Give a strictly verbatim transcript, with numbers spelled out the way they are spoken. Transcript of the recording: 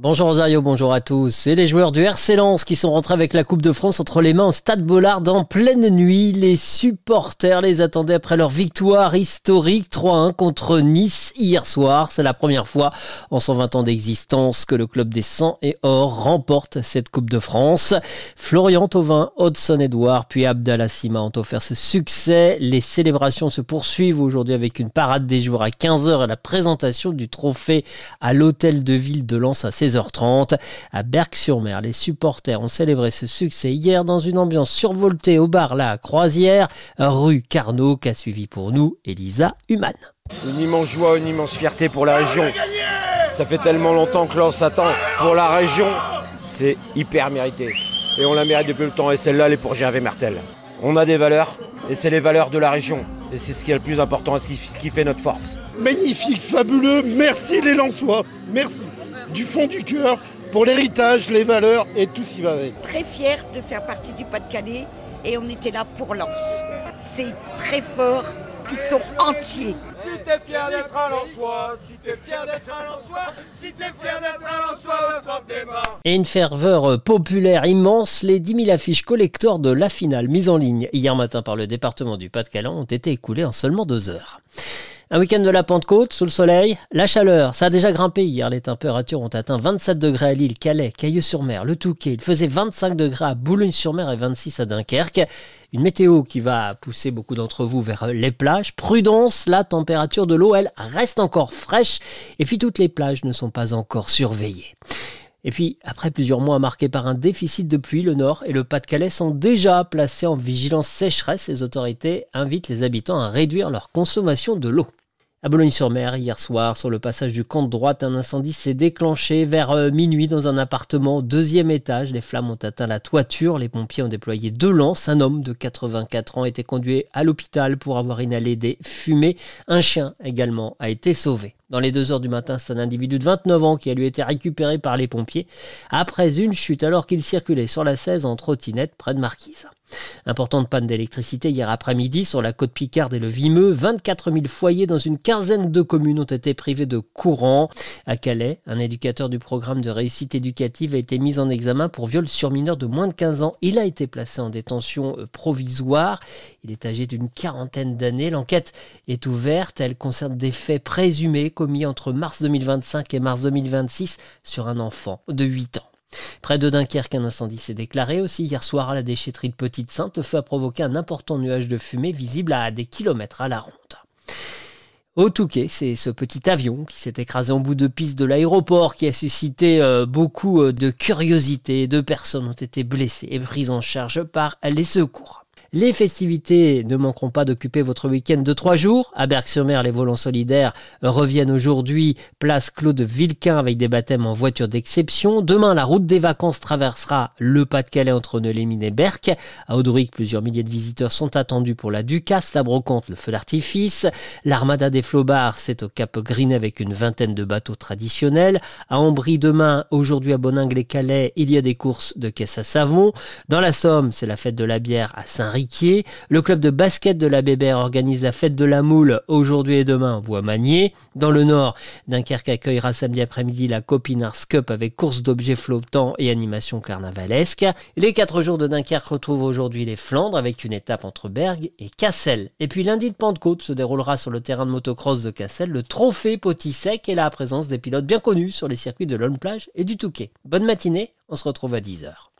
Bonjour Rosario, bonjour à tous. C'est les joueurs du R C Lens qui sont rentrés avec la Coupe de France entre les mains au Stade Bollaert en pleine nuit. Les supporters les attendaient après leur victoire historique trois un contre Nice hier soir. C'est la première fois en cent vingt ans d'existence que le club des Sang et Or remporte cette Coupe de France. Florian Thauvin, Hodgson Edouard puis Abdallah Sima ont offert ce succès. Les célébrations se poursuivent aujourd'hui avec une parade des joueurs à quinze heures et la présentation du trophée à l'hôtel de ville de Lens à seize heures trente. À Berck-sur-Mer, les supporters ont célébré ce succès hier dans une ambiance survoltée au bar La Croisière, rue Carnot, qu'a suivi pour nous Elisa Humann. Une immense joie, une immense fierté pour la région. Ça fait tellement longtemps que Lens attend. Pour la région, c'est hyper mérité. Et on la mérite depuis le temps. Et celle-là, elle est pour Gervais Mertel. On a des valeurs, et c'est les valeurs de la région. Et c'est ce qui est le plus important, et ce qui, ce qui fait notre force. Magnifique, fabuleux, merci les Lensois, merci. Du fond du cœur, pour l'héritage, les valeurs et tout ce qui va avec. Très fier de faire partie du Pas-de-Calais et on était là pour Lens. C'est très fort, ils sont entiers. Si t'es fier d'être un Lensois, si t'es fier d'être un Lensois, si t'es fier d'être un Lensois, prends tes mains. Et une ferveur populaire immense, les dix mille affiches collector de la finale mises en ligne hier matin par le département du Pas-de-Calais ont été écoulées en seulement deux heures. Un week-end de la Pentecôte, sous le soleil, la chaleur, ça a déjà grimpé hier. Les températures ont atteint vingt-sept degrés à Lille, Calais, Cailleux-sur-Mer, le Touquet. Il faisait vingt-cinq degrés à Boulogne-sur-Mer et vingt-six à Dunkerque. Une météo qui va pousser beaucoup d'entre vous vers les plages. Prudence, la température de l'eau, elle, reste encore fraîche. Et puis toutes les plages ne sont pas encore surveillées. Et puis, après plusieurs mois marqués par un déficit de pluie, le Nord et le Pas-de-Calais sont déjà placés en vigilance sécheresse. Les autorités invitent les habitants à réduire leur consommation de l'eau. À Boulogne-sur-Mer, hier soir, sur le passage du camp de droite, un incendie s'est déclenché vers minuit dans un appartement au deuxième étage. Les flammes ont atteint la toiture. Les pompiers ont déployé deux lances. Un homme de quatre-vingt-quatre ans a été conduit à l'hôpital pour avoir inhalé des fumées. Un chien également a été sauvé. Dans les deux heures du matin, c'est un individu de vingt-neuf ans qui a lui été récupéré par les pompiers après une chute alors qu'il circulait sur la seize en trottinette près de Marquise. Importante panne d'électricité hier après-midi sur la côte Picarde et le Vimeux. vingt-quatre mille foyers dans une quinzaine de communes ont été privés de courant. À Calais, un éducateur du programme de réussite éducative a été mis en examen pour viol sur mineur de moins de quinze ans. Il a été placé en détention provisoire. Il est âgé d'une quarantaine d'années. L'enquête est ouverte. Elle concerne des faits présumés commis entre mars deux mille vingt-cinq et mars deux mille vingt-six sur un enfant de huit ans. Près de Dunkerque, un incendie s'est déclaré aussi hier soir à la déchetterie de Petite-Sainte. Le feu a provoqué un important nuage de fumée visible à des kilomètres à la ronde. Au Touquet, c'est ce petit avion qui s'est écrasé en bout de piste de l'aéroport qui a suscité euh, beaucoup de curiosité. Deux personnes ont été blessées et prises en charge par les secours. Les festivités ne manqueront pas d'occuper votre week-end de trois jours. À Berck-sur-Mer, les volants solidaires reviennent aujourd'hui place Claude Villequin avec des baptêmes en voiture d'exception. Demain, la route des vacances traversera le Pas-de-Calais entre Neulémine et Berck. À Audouic, plusieurs milliers de visiteurs sont attendus pour la Ducasse, la Brocante, le feu d'artifice. L'Armada des Flobards, c'est au Cap Grinet avec une vingtaine de bateaux traditionnels. À Ambry, demain, aujourd'hui à Boningue-les-Calais, il y a des courses de caisse à savon. Dans la Somme, c'est la fête de la bière à Saint-Riquier. Le club de basket de la Bébert organise la fête de la moule aujourd'hui et demain au Bois-Magnier. Dans le Nord, Dunkerque accueillera samedi après-midi la Copinars Cup avec course d'objets flottants et animation carnavalesque. Les quatre jours de Dunkerque retrouvent aujourd'hui les Flandres avec une étape entre Bergue et Cassel. Et puis lundi de Pentecôte se déroulera sur le terrain de motocross de Cassel le trophée Potisek et la présence des pilotes bien connus sur les circuits de Lone Plage et du Touquet. Bonne matinée, on se retrouve à dix heures.